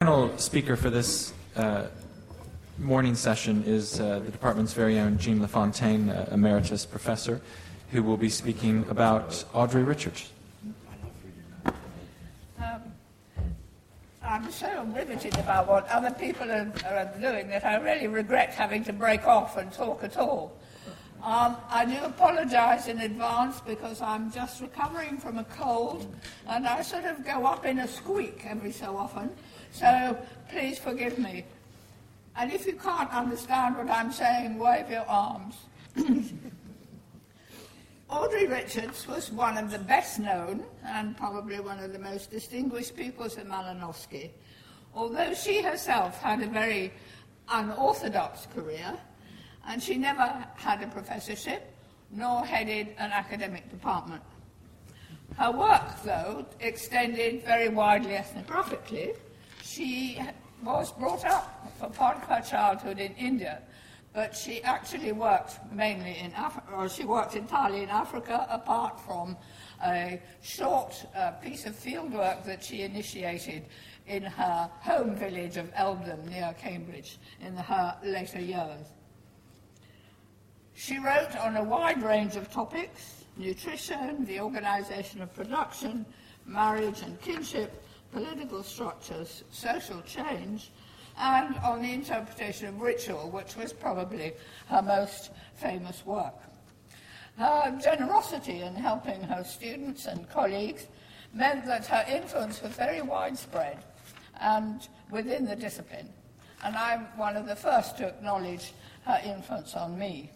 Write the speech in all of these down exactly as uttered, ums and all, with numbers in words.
Final speaker for this uh, morning session is uh, the department's very own Jean LaFontaine, uh, emeritus professor, who will be speaking about Audrey Richards. Um, I'm so riveted about what other people are, are doing that I really regret having to break off and talk at all. Um, I do apologise in advance because I'm just recovering from a cold and I sort of go up in a squeak every so often. So please forgive me. And if you can't understand what I'm saying, wave your arms. Audrey Richards was one of the best known and probably one of the most distinguished pupils at Malinowski. Although she herself had a very unorthodox career, and she never had a professorship nor headed an academic department. Her work, though, extended very widely ethnographically. She was brought up for part of her childhood in India, but she actually worked mainly in Africa, or she worked entirely in Africa, apart from a short uh, piece of field work that she initiated in her home village of Eldon near Cambridge in her later years. She wrote on a wide range of topics: nutrition, the organization of production, marriage and kinship, political structures, social change, and on the interpretation of ritual, which was probably her most famous work. Her generosity in helping her students and colleagues meant that her influence was very widespread and within the discipline, and I'm one of the first to acknowledge her influence on me.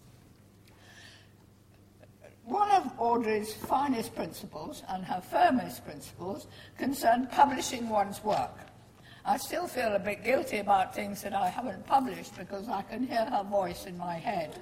One of Audrey's finest principles, and her firmest principles, concerned publishing one's work. I still feel a bit guilty about things that I haven't published because I can hear her voice in my head.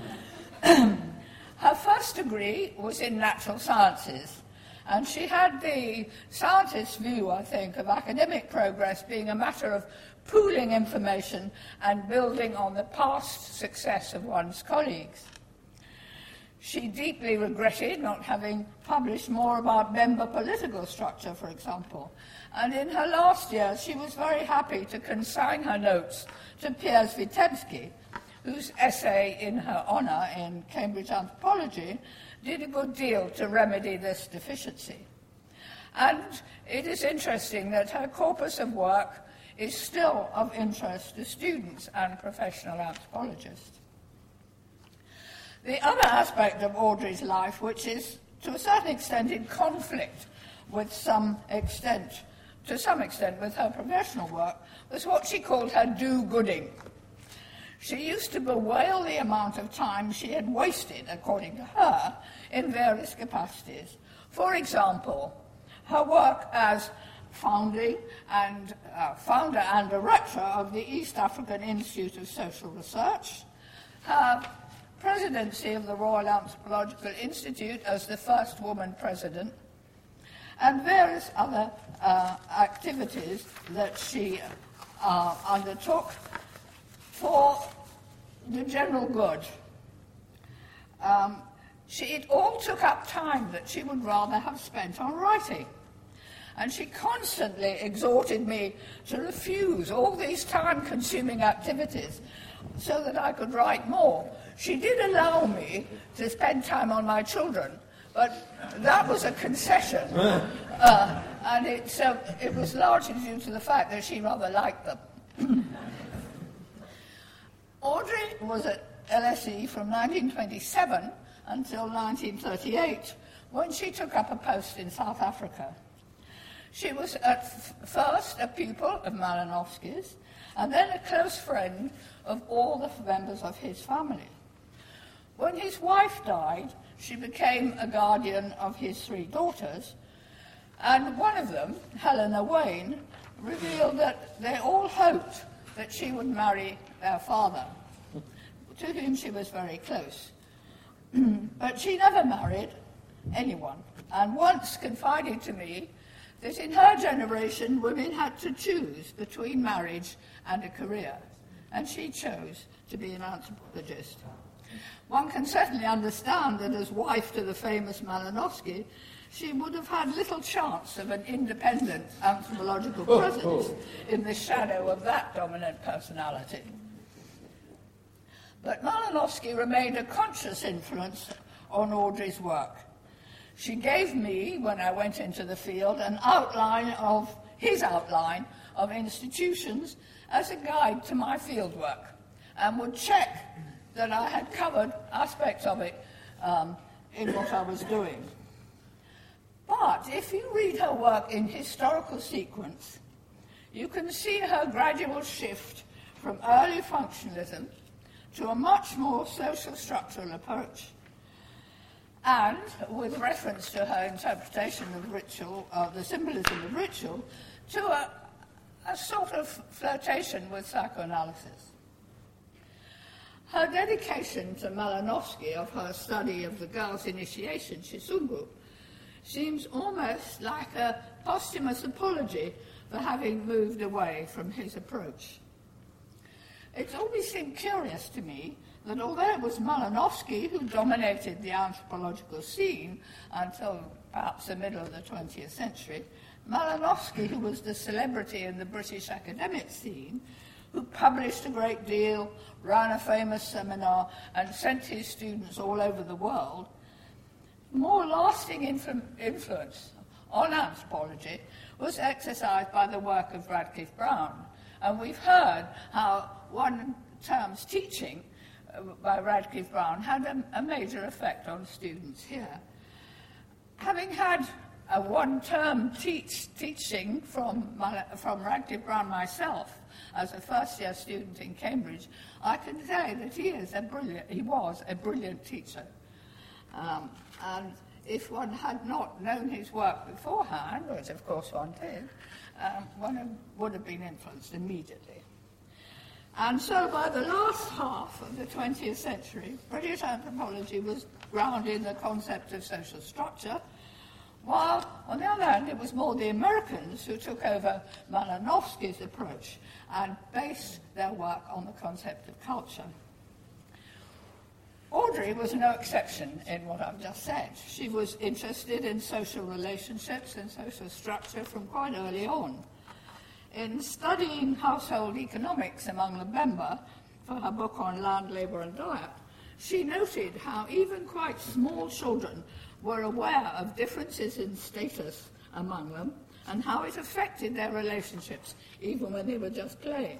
Her first degree was in natural sciences, and she had the scientist's view, I think, of academic progress being a matter of pooling information and building on the past success of one's colleagues. She deeply regretted not having published more about member political structure, for example. And in her last year, she was very happy to consign her notes to Piers Vitebsky, whose essay in her honour in Cambridge Anthropology did a good deal to remedy this deficiency. And it is interesting that her corpus of work is still of interest to students and professional anthropologists. The other aspect of Audrey's life, which is to a certain extent in conflict with some extent, to some extent with her professional work, was what she called her do-gooding. She used to bewail the amount of time she had wasted, according to her, in various capacities. For example, her work as founding and uh, founder and director of the East African Institute of Social Research, her presidency of the Royal Anthropological Institute as the first woman president, and various other uh, activities that she uh, undertook for the general good. Um, she, it all took up time that she would rather have spent on writing. And she constantly exhorted me to refuse all these time-consuming activities so that I could write more. She did allow me to spend time on my children, but that was a concession. Uh, and it, uh, it was largely due to the fact that she rather liked them. Audrey was at L S E from nineteen twenty-seven until nineteen thirty-eight, when she took up a post in South Africa. She was at f- first a pupil of Malinowski's, and then a close friend of all the members of his family. When his wife died, she became a guardian of his three daughters, and one of them, Helena Wayne, revealed that they all hoped that she would marry their father, to whom she was very close. But she never married anyone, and once confided to me that in her generation women had to choose between marriage and a career, and she chose to be an anthropologist. One can certainly understand that as wife to the famous Malinowski, she would have had little chance of an independent anthropological presence in the shadow of that dominant personality. But Malinowski remained a conscious influence on Audrey's work. She gave me, when I went into the field, an outline of, his outline of institutions as a guide to my fieldwork, and would check that I had covered aspects of it um, in what I was doing. But if you read her work in historical sequence, you can see her gradual shift from early functionalism to a much more social structural approach. And, with reference to her interpretation of ritual, uh, the symbolism of ritual, to a, a sort of flirtation with psychoanalysis. Her dedication to Malinowski of her study of the girl's initiation, Shisungu, seems almost like a posthumous apology for having moved away from his approach. It's always seemed curious to me that although it was Malinowski who dominated the anthropological scene until perhaps the middle of the twentieth century, Malinowski, who was the celebrity in the British academic scene, who published a great deal, ran a famous seminar, and sent his students all over the world, more lasting influ- influence on anthropology was exercised by the work of Radcliffe Brown. And we've heard how one term's teaching uh, by Radcliffe Brown had a, a major effect on students here. Having had a one-term teach, teaching from, my, from Radcliffe Brown myself as a first-year student in Cambridge, I can say that he is a brilliant, he was a brilliant teacher. Um, and if one had not known his work beforehand, which of course one did, um, one have, would have been influenced immediately. And so by the last half of the twentieth century, British anthropology was grounded in the concept of social structure, while, on the other hand, it was more the Americans who took over Malinowski's approach and based their work on the concept of culture. Audrey was no exception in what I've just said. She was interested in social relationships and social structure from quite early on. In studying household economics among the member for her book on land, labour and diet, she noted how even quite small children were aware of differences in status among them and how it affected their relationships, even when they were just playing.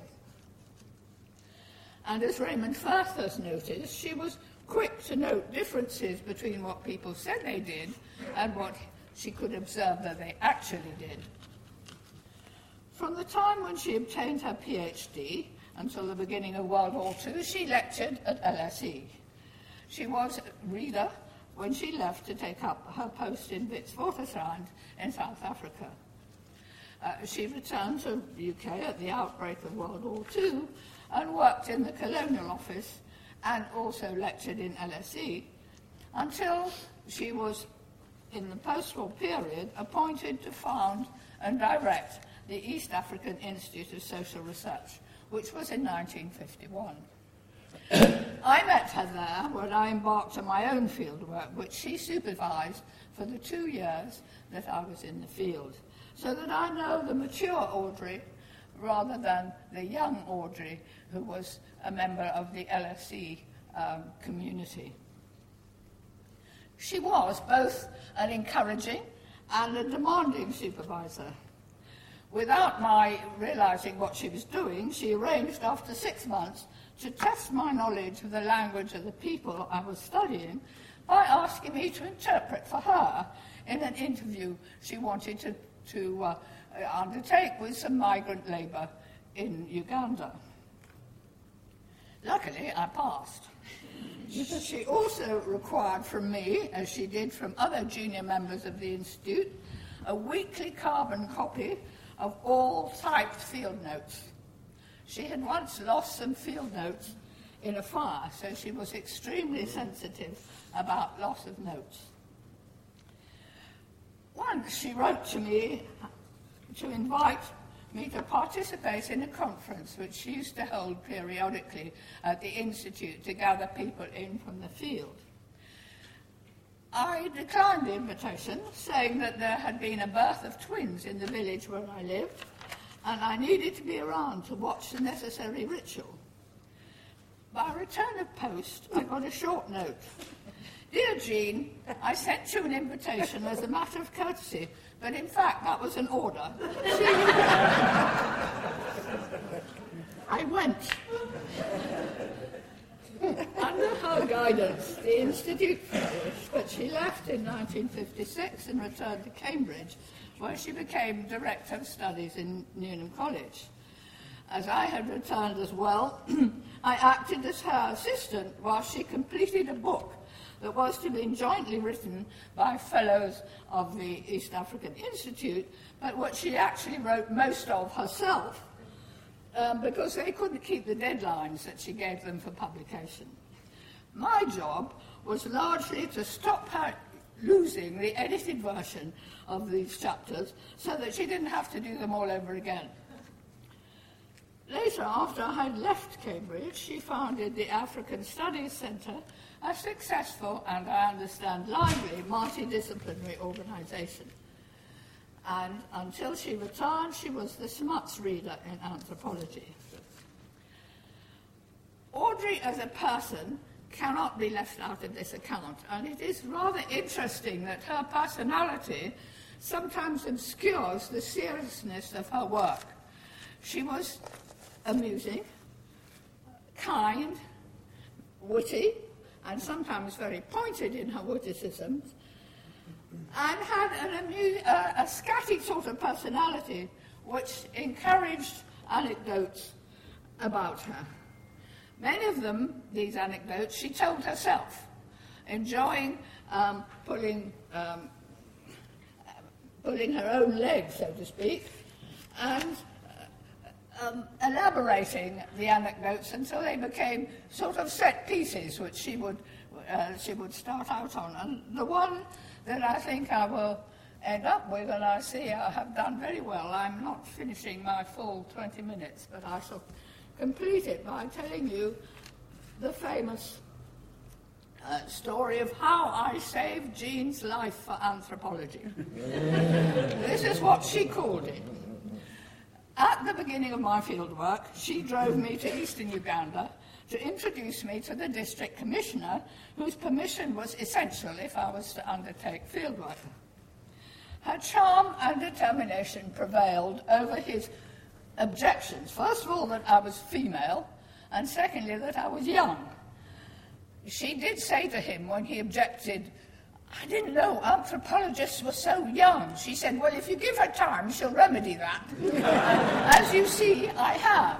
And as Raymond Firth has noticed, she was quick to note differences between what people said they did and what she could observe that they actually did. From the time when she obtained her PhD until the beginning of World War Two, she lectured at L S E. She was a reader when she left to take up her post in Witwatersrand in South Africa. Uh, she returned to the U K at the outbreak of World War Two and worked in the Colonial Office and also lectured in L S E until she was, in the post-war period, appointed to found and direct the East African Institute of Social Research, which was in nineteen fifty-one. I met her there when I embarked on my own fieldwork, which she supervised for the two years that I was in the field, so that I know the mature Audrey rather than the young Audrey who was a member of the L S E um, community. She was both an encouraging and a demanding supervisor. Without my realizing what she was doing, she arranged after six months to test my knowledge of the language of the people I was studying by asking me to interpret for her in an interview she wanted to, to uh, undertake with some migrant labour in Uganda. Luckily, I passed. She also required from me, as she did from other junior members of the Institute, a weekly carbon copy of all typed field notes. She had once lost some field notes in a fire, so she was extremely sensitive about loss of notes. Once she wrote to me to invite me to participate in a conference which she used to hold periodically at the Institute to gather people in from the field. I declined the invitation, saying that there had been a birth of twins in the village where I lived, and I needed to be around to watch the necessary ritual. By return of post, I got a short note. Dear Jean, I sent you an invitation as a matter of courtesy, but in fact that was an order. See you later. I went. Under her guidance, the Institute flourished, but she left in nineteen fifty-six and returned to Cambridge, where she became Director of Studies in Newnham College. As I had returned as well, I acted as her assistant while she completed a book that was to be jointly written by fellows of the East African Institute, but what she actually wrote most of herself, um, because they couldn't keep the deadlines that she gave them for publication. My job was largely to stop her losing the edited version of these chapters so that she didn't have to do them all over again. Later, after I had left Cambridge, she founded the African Studies Centre, a successful and, I understand, lively multidisciplinary organisation. And until she returned, she was the Smuts reader in anthropology. Audrey, as a person, cannot be left out of this account, and it is rather interesting that her personality sometimes obscures the seriousness of her work. She was amusing, kind, witty, and sometimes very pointed in her witticisms, and had an amu- uh, a scatty sort of personality which encouraged anecdotes about her. Many of them, these anecdotes, she told herself, enjoying um, pulling, um, pulling her own leg, so to speak, and Um, elaborating the anecdotes until they became sort of set pieces which she would uh, she would start out on. And the one that I think I will end up with, and I see I have done very well, I'm not finishing my full twenty minutes, but I shall complete it by telling you the famous uh, story of how I saved Jean's life for anthropology. This is what she called it. At the beginning of my fieldwork, she drove me to eastern Uganda to introduce me to the district commissioner, whose permission was essential if I was to undertake fieldwork. Her charm and determination prevailed over his objections. First of all, that I was female, and secondly, that I was young. She did say to him when he objected, I didn't know anthropologists were so young. She said, well, if you give her time, she'll remedy that. As you see, I have.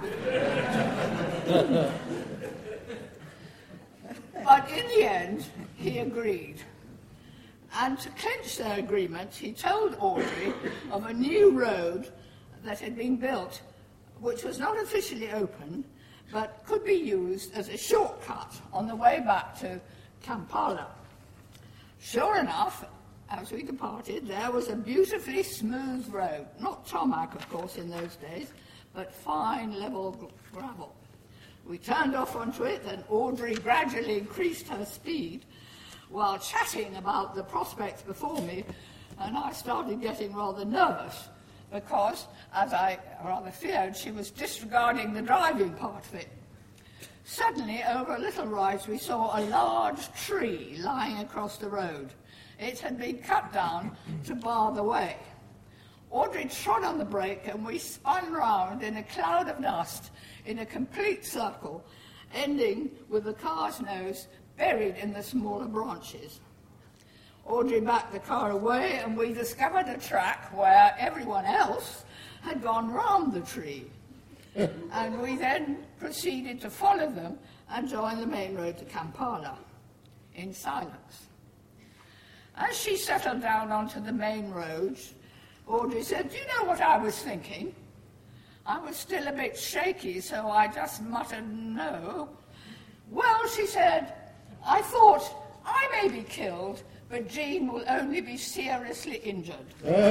But in the end, he agreed. And to clinch their agreement, he told Audrey of a new road that had been built, which was not officially open, but could be used as a shortcut on the way back to Kampala. Sure enough, as we departed, there was a beautifully smooth road, not tarmac, of course, in those days, but fine, level gravel. We turned off onto it, and Audrey gradually increased her speed while chatting about the prospects before me, and I started getting rather nervous because, as I rather feared, she was disregarding the driving part of it. Suddenly, over a little rise, we saw a large tree lying across the road. It had been cut down to bar the way. Audrey trod on the brake, and we spun round in a cloud of dust in a complete circle, ending with the car's nose buried in the smaller branches. Audrey backed the car away, and we discovered a track where everyone else had gone round the tree. And we then proceeded to follow them and join the main road to Kampala in silence. As she settled down onto the main road, Audrey said, do you know what I was thinking? I was still a bit shaky, so I just muttered no. Well, she said, I thought I may be killed, but Jean will only be seriously injured.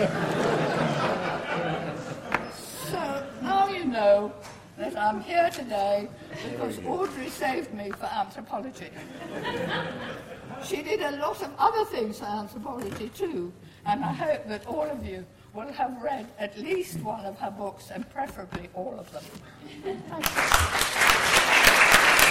So now you know that I'm here today because Audrey saved me for anthropology. she did a lot of other things for anthropology too, and I hope that all of you will have read at least one of her books, and preferably all of them. Thank you.